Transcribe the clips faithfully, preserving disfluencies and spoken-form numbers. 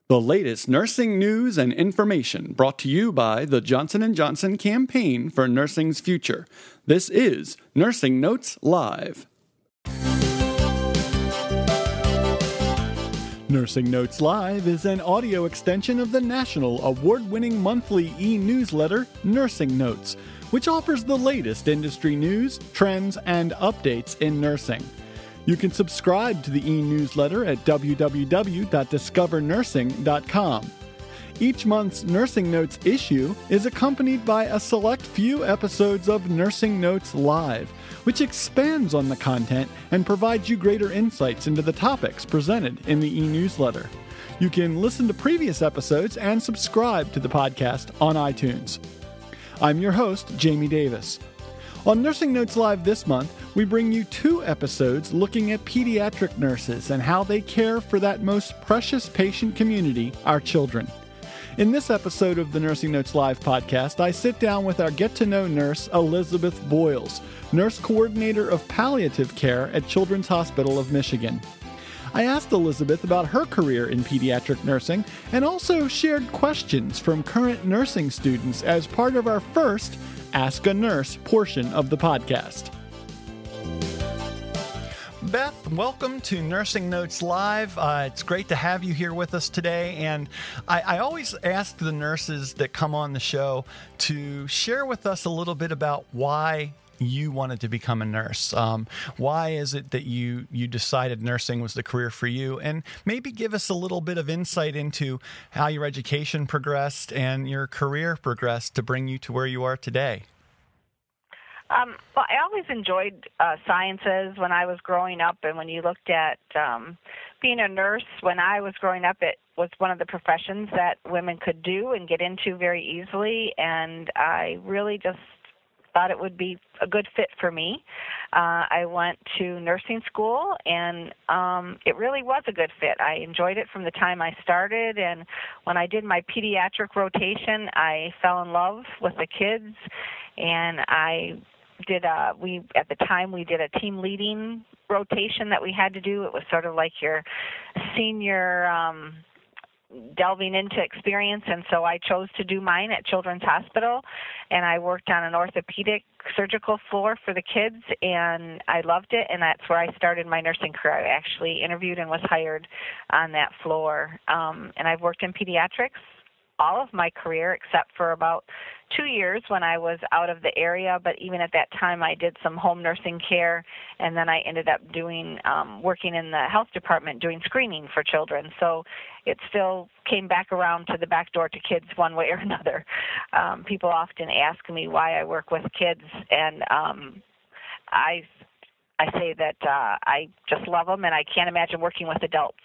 The latest nursing news and information brought to you by the Johnson and Johnson Campaign for Nursing's Future. This is Nursing Notes Live. Nursing Notes Live is an audio extension of the national award-winning monthly e-newsletter, Nursing Notes, which offers the latest industry news, trends, and updates in nursing. You can subscribe to the e-newsletter at w w w dot discover nursing dot com. Each month's Nursing Notes issue is accompanied by a select few episodes of Nursing Notes Live, which expands on the content and provides you greater insights into the topics presented in the e-newsletter. You can listen to previous episodes and subscribe to the podcast on iTunes. I'm your host, Jamie Davis. On Nursing Notes Live this month, we bring you two episodes looking at pediatric nurses and how they care for that most precious patient community, our children. In this episode of the Nursing Notes Live podcast, I sit down with our get-to-know nurse, Elizabeth Boyles, nurse coordinator of palliative care at Children's Hospital of Michigan. I asked Elizabeth about her career in pediatric nursing and also shared questions from current nursing students as part of our first Ask a Nurse portion of the podcast. Beth, welcome to Nursing Notes Live. Uh, it's great to have you here with us today. And I, I always ask the nurses that come on the show to share with us a little bit about why you wanted to become a nurse. Um, why is it that you you decided nursing was the career for you? And maybe give us a little bit of insight into how your education progressed and your career progressed to bring you to where you are today. Um, well, I always enjoyed uh, sciences when I was growing up, and when you looked at um, being a nurse when I was growing up, it was one of the professions that women could do and get into very easily, and I really just thought it would be a good fit for me. Uh, I went to nursing school, and um, it really was a good fit. I enjoyed it from the time I started, and when I did my pediatric rotation, I fell in love with the kids, and I did a, we, at the time, we did a team leading rotation that we had to do. It was sort of like your senior um, delving into experience, and so I chose to do mine at Children's Hospital, and I worked on an orthopedic surgical floor for the kids, and I loved it, and that's where I started my nursing career. I actually interviewed and was hired on that floor, um, and I've worked in pediatrics all of my career except for about two years when I was out of the area, but even at that time I did some home nursing care, and then I ended up doing um, working in the health department doing screening for children. So it still came back around to the back door to kids one way or another. Um, people often ask me why I work with kids, and um, I I say that uh, I just love them, and I can't imagine working with adults.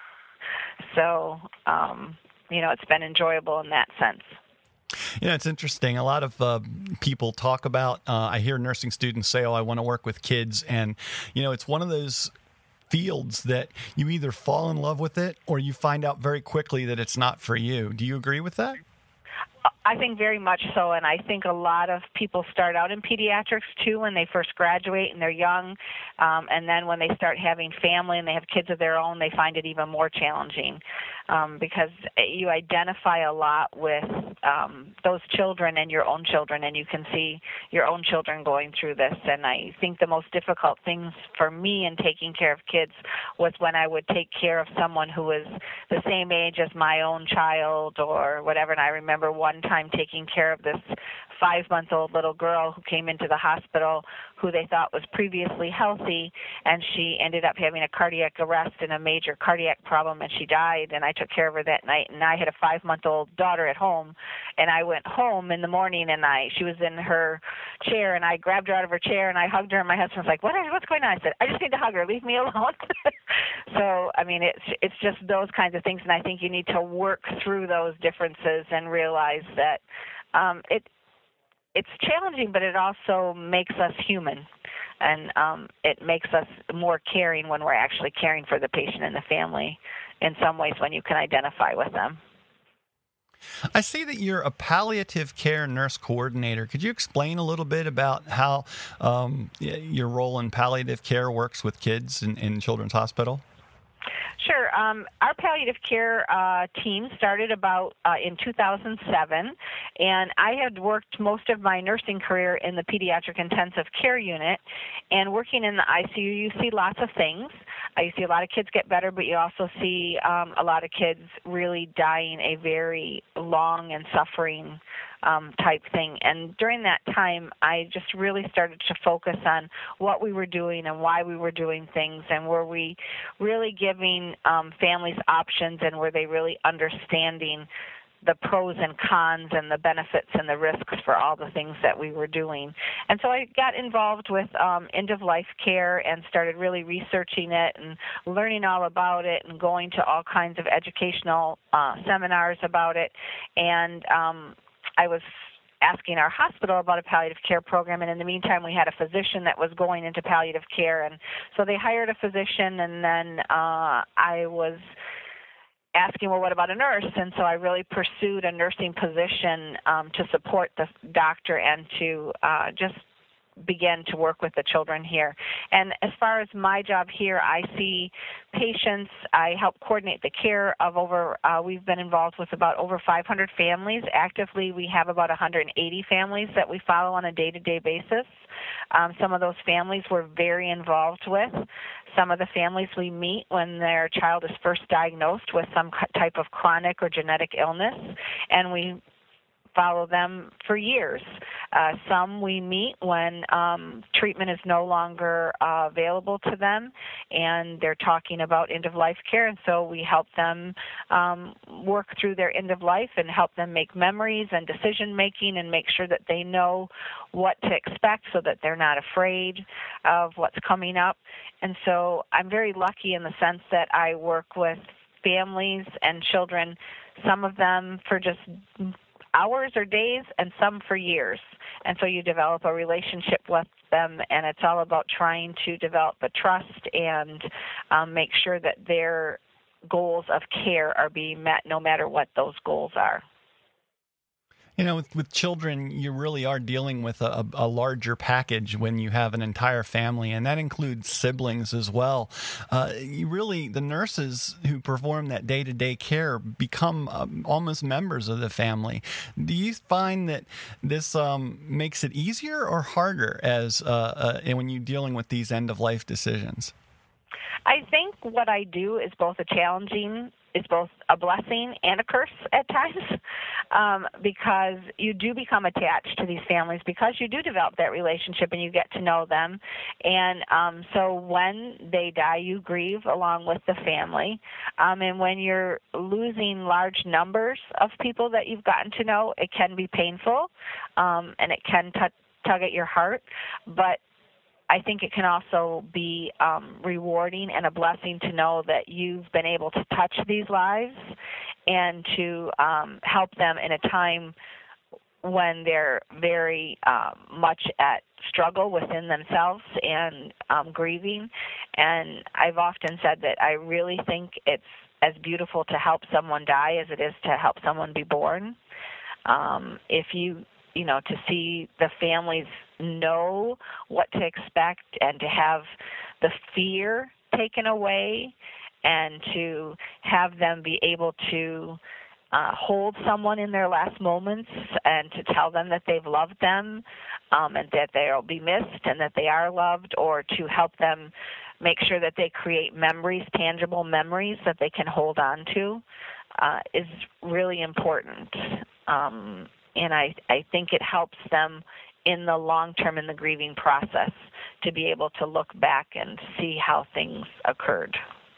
so um, you know, it's been enjoyable in that sense. You know, it's interesting. A lot of uh, people talk about, uh, I hear nursing students say, oh, I want to work with kids. And, you know, it's one of those fields that you either fall in love with it or you find out very quickly that it's not for you. Do you agree with that? I think very much so, and I think a lot of people start out in pediatrics, too, when they first graduate and they're young, um, and then when they start having family and they have kids of their own, they find it even more challenging um, because you identify a lot with um, those children and your own children, and you can see your own children going through this, and I think the most difficult things for me in taking care of kids was when I would take care of someone who was the same age as my own child or whatever, and I remember one time taking care of this five-month-old little girl who came into the hospital who they thought was previously healthy, and she ended up having a cardiac arrest and a major cardiac problem, and she died, and I took care of her that night, and I had a five-month-old daughter at home, and I went home in the morning, and I she was in her chair, and I grabbed her out of her chair, and I hugged her, and my husband was like, what, what's going on? I said, I just need to hug her. Leave me alone. So, I mean, it's, it's just those kinds of things, and I think you need to work through those differences and realize that um, it it's challenging, but it also makes us human, and um, it makes us more caring when we're actually caring for the patient and the family in some ways when you can identify with them. I see that you're a palliative care nurse coordinator. Could you explain a little bit about how um, your role in palliative care works with kids in, in Children's Hospital? Sure. Um, our palliative care uh, team started about uh, in two thousand seven, and I had worked most of my nursing career in the pediatric intensive care unit. And working in the I C U, you see lots of things. Uh, you see a lot of kids get better, but you also see um, a lot of kids really dying a very long and suffering Um, type thing. And during that time, I just really started to focus on what we were doing and why we were doing things, and were we really giving um, families options, and were they really understanding the pros and cons and the benefits and the risks for all the things that we were doing. And so I got involved with um, end-of-life care and started really researching it and learning all about it and going to all kinds of educational uh, seminars about it. And um, I was asking our hospital about a palliative care program, and in the meantime, we had a physician that was going into palliative care, and so they hired a physician, and then uh, I was asking, well, what about a nurse? And so I really pursued a nursing position um, to support the doctor and to uh, just begin to work with the children here. And as far as my job here, I see patients. I help coordinate the care of over, uh, we've been involved with about over five hundred families. Actively, we have about one hundred eighty families that we follow on a day-to-day basis. Um, some of those families we're very involved with. Some of the families we meet when their child is first diagnosed with some type of chronic or genetic illness, and we follow them for years. Uh, some we meet when um, treatment is no longer uh, available to them, and they're talking about end-of-life care, and so we help them um, work through their end-of-life and help them make memories and decision-making and make sure that they know what to expect so that they're not afraid of what's coming up. And so I'm very lucky in the sense that I work with families and children, some of them for just hours or days, and some for years. And so you develop a relationship with them, and it's all about trying to develop a trust and um, make sure that their goals of care are being met no matter what those goals are. You know, with, with children, you really are dealing with a, a larger package when you have an entire family, and that includes siblings as well. Uh, you really, the nurses who perform that day-to-day care become um, almost members of the family. Do you find that this um, makes it easier or harder as uh, uh, when you're dealing with these end-of-life decisions? I think what I do is both a challenging is both a blessing and a curse at times, um, because you do become attached to these families because you do develop that relationship and you get to know them. And um, so when they die, you grieve along with the family. Um, and when you're losing large numbers of people that you've gotten to know, it can be painful, um, and it can t- tug at your heart. But I think it can also be um, rewarding and a blessing to know that you've been able to touch these lives and to um, help them in a time when they're very um, much at struggle within themselves and um, grieving. And I've often said that I really think it's as beautiful to help someone die as it is to help someone be born. Um, if you, you know, to see the families know what to expect and to have the fear taken away and to have them be able to uh, hold someone in their last moments and to tell them that they've loved them um, and that they'll be missed and that they are loved, or to help them make sure that they create memories, tangible memories that they can hold on to, uh, is really important. Um, and I, I think it helps them in the long term in the grieving process to be able to look back and see how things occurred.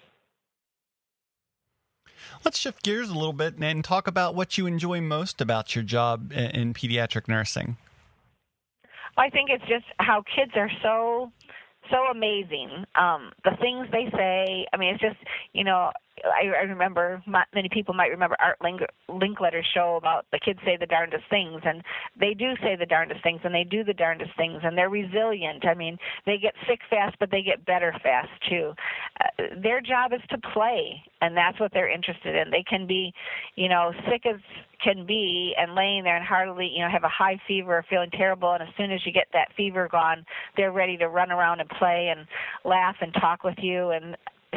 Let's shift gears a little bit and talk about what you enjoy most about your job in pediatric nursing. I think it's just how kids are so, so amazing. Um, the things they say, I mean, it's just, you know, I, I remember, many people might remember Art Link, Linkletter's show about the kids say the darndest things, and they do say the darndest things, and they do the darndest things, and they're resilient. I mean, they get sick fast, but they get better fast, too. Uh, their job is to play, and that's what they're interested in. They can be, you know, sick as can be and laying there and hardly, you know, have a high fever or feeling terrible, and as soon as you get that fever gone, they're ready to run around and play and laugh and talk with you. And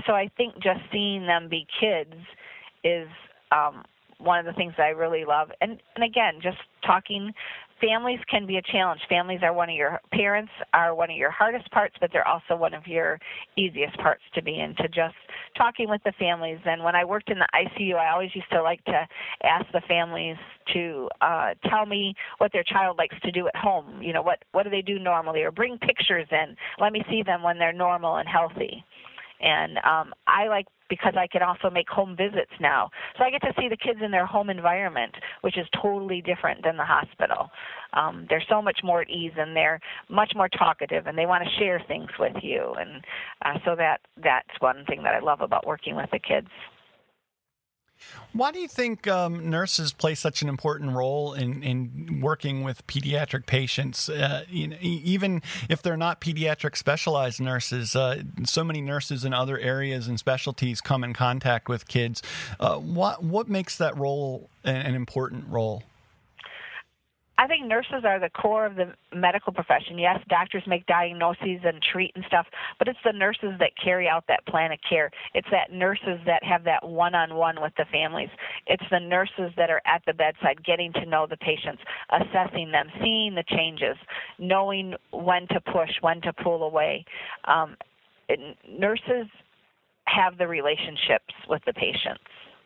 so I think just seeing them be kids is um, one of the things that I really love. And, and again, just talking, families can be a challenge. Families are one of your, parents are one of your hardest parts, but they're also one of your easiest parts to be in, to just talking with the families. And when I worked in the I C U, I always used to like to ask the families to uh, tell me what their child likes to do at home. You know, what, what do they do normally? Or bring pictures in. Let me see them when they're normal and healthy. And um, I like, because I can also make home visits now. So I get to see the kids in their home environment, which is totally different than the hospital. Um, they're so much more at ease, and they're much more talkative, and they want to share things with you. And uh, so that that's one thing that I love about working with the kids. Why do you think um, nurses play such an important role in, in working with pediatric patients? Uh, you know, even if they're not pediatric specialized nurses, uh, so many nurses in other areas and specialties come in contact with kids. Uh, what what makes that role an, an important role? I think nurses are the core of the medical profession. Yes, doctors make diagnoses and treat and stuff, but it's the nurses that carry out that plan of care. It's that nurses that have that one-on-one with the families. It's the nurses that are at the bedside, getting to know the patients, assessing them, seeing the changes, knowing when to push, when to pull away. Um, it, nurses have the relationships with the patients.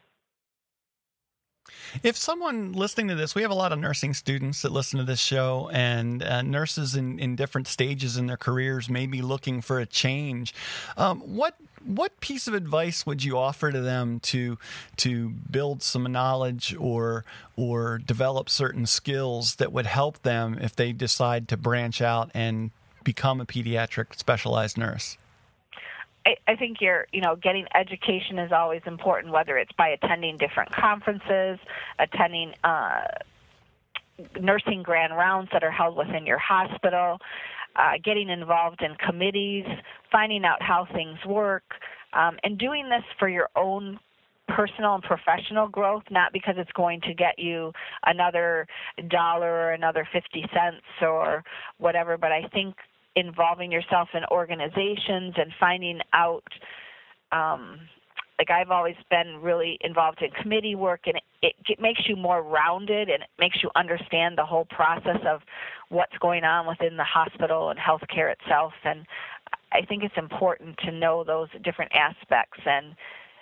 If someone listening to this, we have a lot of nursing students that listen to this show, and uh, nurses in, in different stages in their careers may be looking for a change. Um, what what piece of advice would you offer to them to to build some knowledge or or develop certain skills that would help them if they decide to branch out and become a pediatric specialized nurse? I, I think you're, you know, getting education is always important, whether it's by attending different conferences, attending uh, nursing grand rounds that are held within your hospital, uh, getting involved in committees, finding out how things work, um, and doing this for your own personal and professional growth, not because it's going to get you another dollar or another fifty cents or whatever, but I think involving yourself in organizations and finding out, um, like I've always been really involved in committee work, and it, it makes you more rounded, and it makes you understand the whole process of what's going on within the hospital and healthcare itself. And I think it's important to know those different aspects, and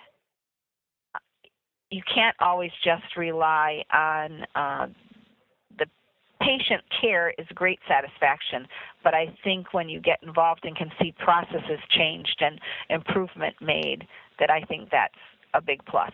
you can't always just rely on uh, patient care is great satisfaction, but I think when you get involved and can see processes changed and improvement made, that I think that's a big plus.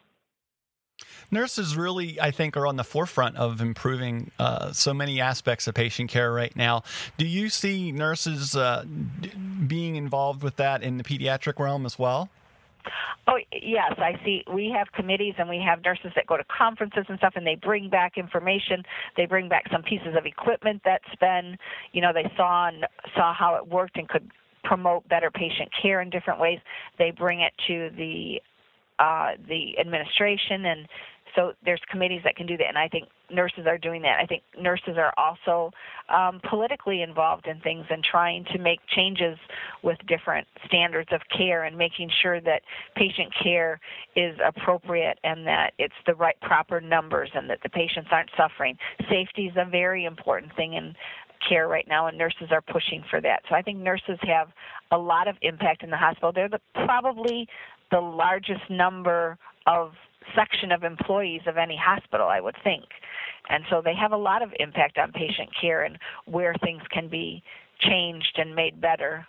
Nurses really, I think, are on the forefront of improving uh, so many aspects of patient care right now. Do you see nurses uh, d- being involved with that in the pediatric realm as well? Oh, yes, I see. We have committees and we have nurses that go to conferences and stuff, and they bring back information. They bring back some pieces of equipment that's been, you know, they saw and saw how it worked and could promote better patient care in different ways. They bring it to the uh, the administration, and so there's committees that can do that, and I think nurses are doing that. I think nurses are also um, politically involved in things and trying to make changes with different standards of care and making sure that patient care is appropriate and that it's the right proper numbers and that the patients aren't suffering. Safety is a very important thing in care right now, and nurses are pushing for that. So I think nurses have a lot of impact in the hospital. They're the, probably the largest number of section of employees of any hospital, I would think. And so they have a lot of impact on patient care and where things can be changed and made better.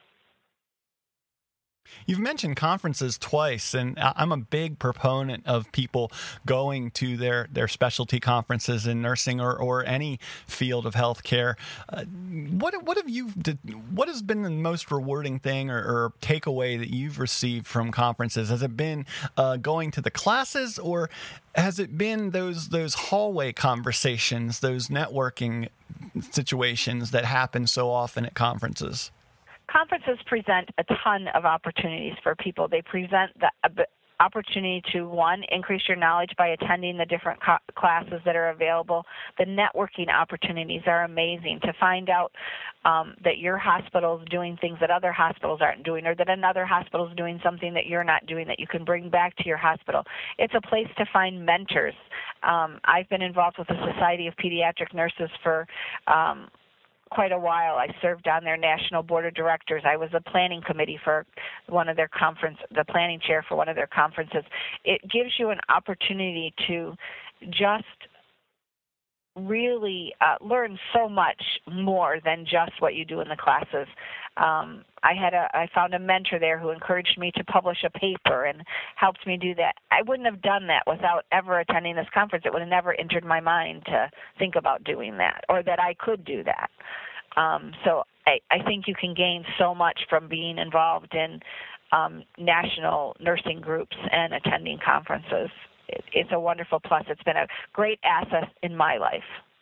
You've mentioned conferences twice, and I'm a big proponent of people going to their, their specialty conferences in nursing or, or any field of healthcare. Uh, what what have you did, what has been the most rewarding thing or, or takeaway that you've received from conferences? Has it been uh, going to the classes, or has it been those those hallway conversations, those networking situations that happen so often at conferences? Conferences present a ton of opportunities for people. They present the opportunity to, one, increase your knowledge by attending the different co- classes that are available. The networking opportunities are amazing to find out um, that your hospital is doing things that other hospitals aren't doing, or that another hospital is doing something that you're not doing that you can bring back to your hospital. It's a place to find mentors. Um, I've been involved with the Society of Pediatric Nurses for um, quite a while. I served on their national board of directors. I was a planning committee for one of their conference, the planning chair for one of their conferences. It gives you an opportunity to just really uh, learn so much more than just what you do in the classes. Um, I had a, I found a mentor there who encouraged me to publish a paper and helped me do that. I wouldn't have done that without ever attending this conference. It would have never entered my mind to think about doing that, or that I could do that. Um, so I, I think you can gain so much from being involved in um, national nursing groups and attending conferences. It's a wonderful plus. It's been a great asset in my life.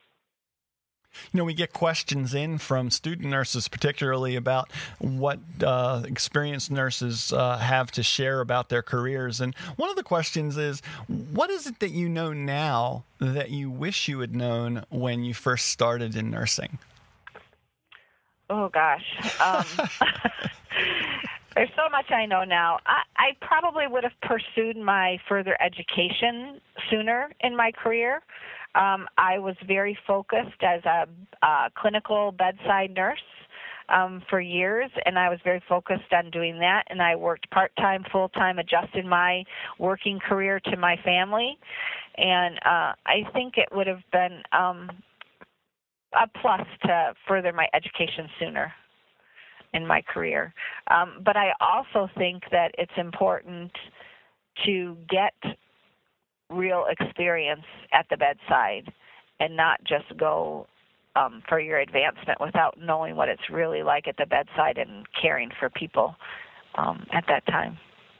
You know, we get questions in from student nurses, particularly about what uh, experienced nurses uh, have to share about their careers. And one of the questions is, what is it that you know now that you wish you had known when you first started in nursing? Oh, gosh. Um, there's so much I know now. I, I probably would have pursued my further education sooner in my career. Um, I was very focused as a, a clinical bedside nurse um, for years, and I was very focused on doing that, and I worked part-time, full-time, adjusted my working career to my family, and uh, I think it would have been um, a plus to further my education sooner in my career. Um, but I also think that it's important to get real experience at the bedside and not just go um, for your advancement without knowing what it's really like at the bedside and caring for people um, at that time.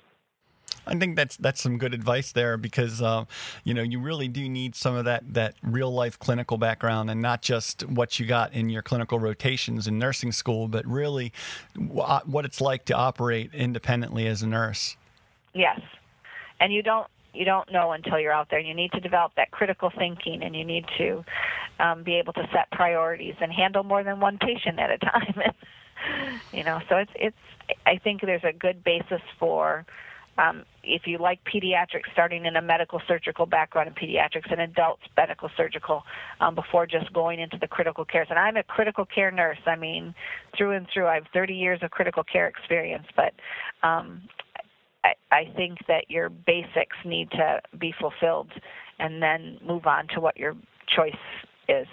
I think that's that's some good advice there, because uh, you know, you really do need some of that that real life clinical background, and not just what you got in your clinical rotations in nursing school, but really w- what it's like to operate independently as a nurse. Yes, and you don't you don't know until you're out there. You need to develop that critical thinking, and you need to um, be able to set priorities and handle more than one patient at a time. You know, so it's it's. I think there's a good basis for. Um, if you like pediatrics, starting in a medical surgical background in pediatrics and adults medical surgical um, before just going into the critical cares. And I'm a critical care nurse. I mean, through and through. I have thirty years of critical care experience, but um, I, I think that your basics need to be fulfilled and then move on to what your choice is.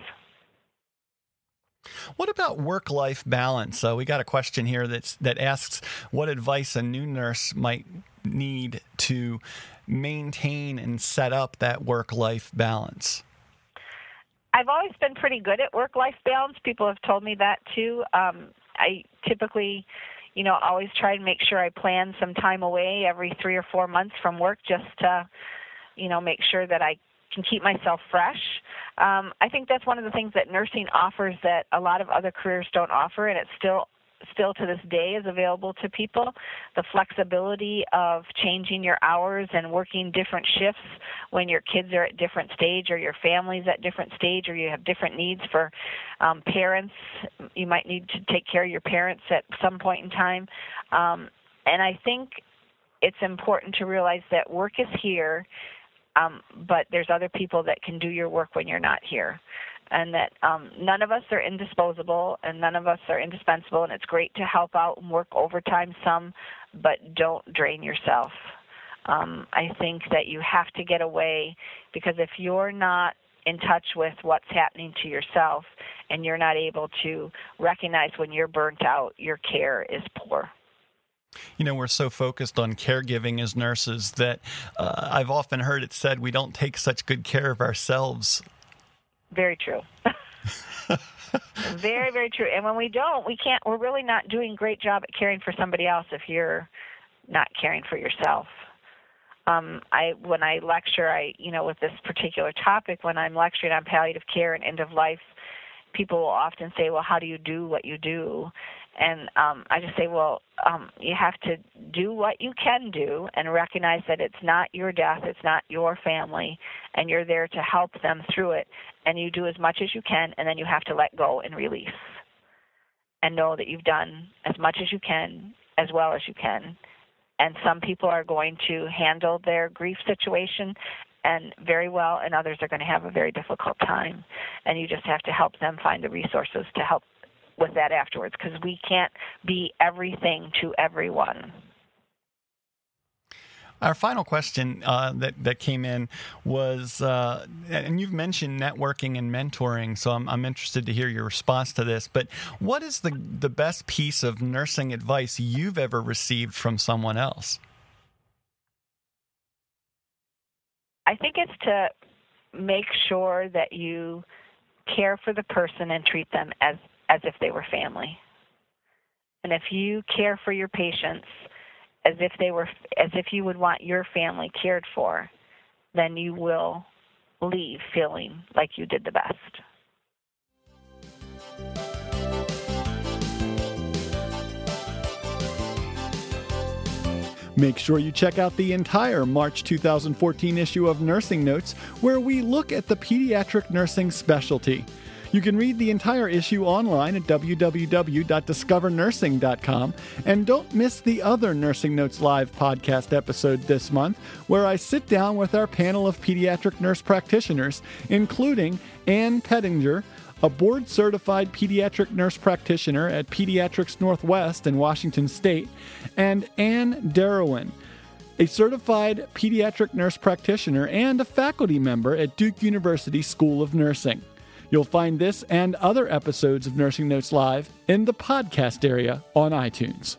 What about work-life balance? Uh, we got a question here that's, that asks what advice a new nurse might need to maintain and set up that work-life balance. I've always been pretty good at work-life balance. People have told me that too. Um, I typically, you know, always try and make sure I plan some time away every three or four months from work just to, you know, make sure that I can keep myself fresh. Um, I think that's one of the things that nursing offers that a lot of other careers don't offer, and it's still still to this day is available to people. The flexibility of changing your hours and working different shifts when your kids are at different stage, or your family's at different stage, or you have different needs for um, parents. You might need to take care of your parents at some point in time. Um, and I think it's important to realize that work is here, Um, but there's other people that can do your work when you're not here, and that um, none of us are indisposable and none of us are indispensable, and it's great to help out and work overtime some, but don't drain yourself. Um, I think that you have to get away, because if you're not in touch with what's happening to yourself and you're not able to recognize when you're burnt out, your care is poor. You know, we're so focused on caregiving as nurses that uh, I've often heard it said we don't take such good care of ourselves. Very true. Very, very true. And when we don't, we can't, we're really not doing a great job at caring for somebody else if you're not caring for yourself. Um, I, when I lecture, I, you know, with this particular topic, when I'm lecturing on palliative care and end of life, people will often say, well, how do you do what you do? And um, I just say, well, um, you have to do what you can do and recognize that it's not your death, it's not your family, and you're there to help them through it. And you do as much as you can, and then you have to let go and release. And know that you've done as much as you can, as well as you can. And some people are going to handle their grief situation and very well, and others are going to have a very difficult time. And you just have to help them find the resources to help with that afterwards, because we can't be everything to everyone. Our final question uh, that that came in was, uh, and you've mentioned networking and mentoring, so I'm, I'm interested to hear your response to this. But what is the the best piece of nursing advice you've ever received from someone else? I think it's to make sure that you care for the person and treat them as, as if they were family. And if you care for your patients as if they were, as if you would want your family cared for, then you will leave feeling like you did the best. Make sure you check out the entire March two thousand fourteen issue of Nursing Notes, where we look at the pediatric nursing specialty. You can read the entire issue online at w w w dot discover nursing dot com, and don't miss the other Nursing Notes Live podcast episode this month, where I sit down with our panel of pediatric nurse practitioners, including Ann Pettinger, a board-certified pediatric nurse practitioner at Pediatrics Northwest in Washington State, and Ann Darrowan, a certified pediatric nurse practitioner and a faculty member at Duke University School of Nursing. You'll find this and other episodes of Nursing Notes Live in the podcast area on iTunes.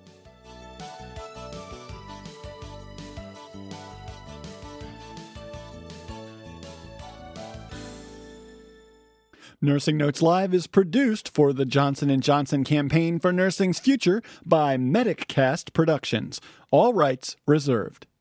Nursing Notes Live is produced for the Johnson and Johnson Campaign for Nursing's Future by MedicCast Productions. All rights reserved.